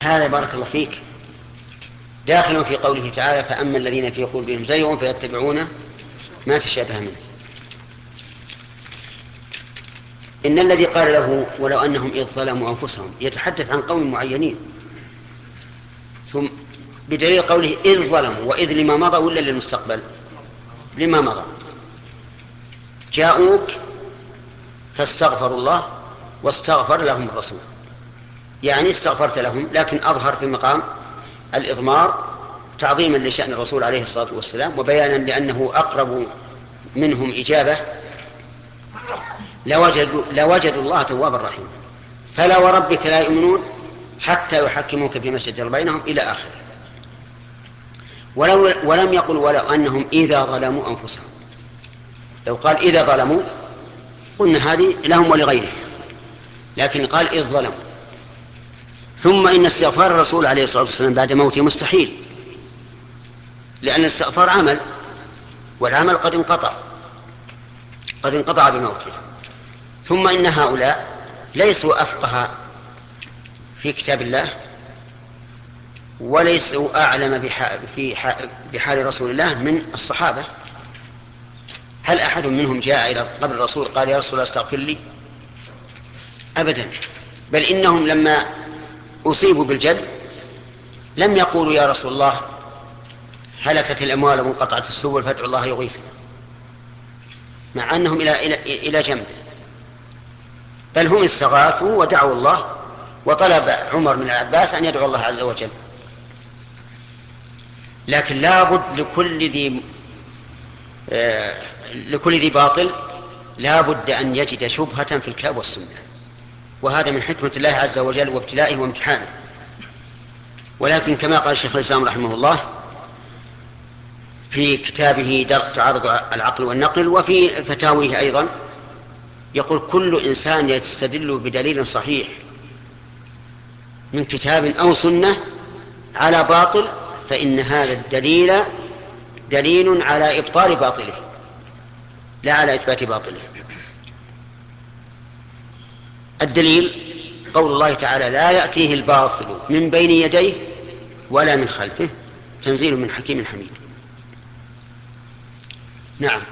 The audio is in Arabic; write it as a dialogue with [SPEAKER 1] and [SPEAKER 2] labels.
[SPEAKER 1] هذا بارك الله فيك داخل في قوله تعالى: فأما الذين في قلوبهم زيغ فيتبعون ما تشابه منه. إن الذي قال له ولو أنهم إذ ظلموا أنفسهم يتحدث عن قوم معينين، ثم بدليل قوله إذ ظلموا، وإذ لما مضى ولا للمستقبل؟ لما مضى. جاءوك فاستغفروا الله واستغفر لهم الرسول، يعني استغفرت لهم، لكن أظهر في مقام الإضمار تعظيما لشأن الرسول عليه الصلاة والسلام وبيانا لأنه أقرب منهم إجابة. لوجدوا الله توابا رحيما. فلا وربك لا يؤمنون حتى يحكموك فيما شجر بينهم إلى آخره. ولم يقل ولو أنهم إذا ظلموا أنفسهم. لو قال إذا ظلموا قلنا هذه لهم ولغيرهم، لكن قال إذ ظلموا. ثم إن استغفار الرسول عليه الصلاة والسلام بعد موته مستحيل، لأن الاستغفار عمل، والعمل قد انقطع بموته. ثم إن هؤلاء ليسوا أفقه في كتاب الله وليسوا أعلم بحال رسول الله من الصحابة. هل أحد منهم جاء إلى قبر الرسول قال: يا رسول الله استغفر لي؟ أبدا. بل إنهم لما أصيبوا بالجد لم يقولوا: يا رسول الله هلكت الأموال وانقطعت السبل فادعوا الله يغيثنا، مع أنهم إلى جنبه. بل هم استغاثوا ودعوا الله، وطلب عمر من العباس أن يدعو الله عز وجل. لكن لابد لكل ذي باطل لابد أن يجد شبهة في الكتاب والسنة، وهذا من حكمة الله عز وجل وابتلائه وامتحانه. ولكن كما قال الشيخ الإسلام رحمه الله في كتابه درء تعارض العقل والنقل وفي فتاويه أيضا، يقول: كل إنسان يستدل بدليل صحيح من كتاب أو سنة على باطل فإن هذا الدليل دليل على إبطال باطله لا على إثبات باطله. الدليل قول الله تعالى: لا يأتيه الباطل من بين يديه ولا من خلفه تنزيل من حكيم حميد. نعم.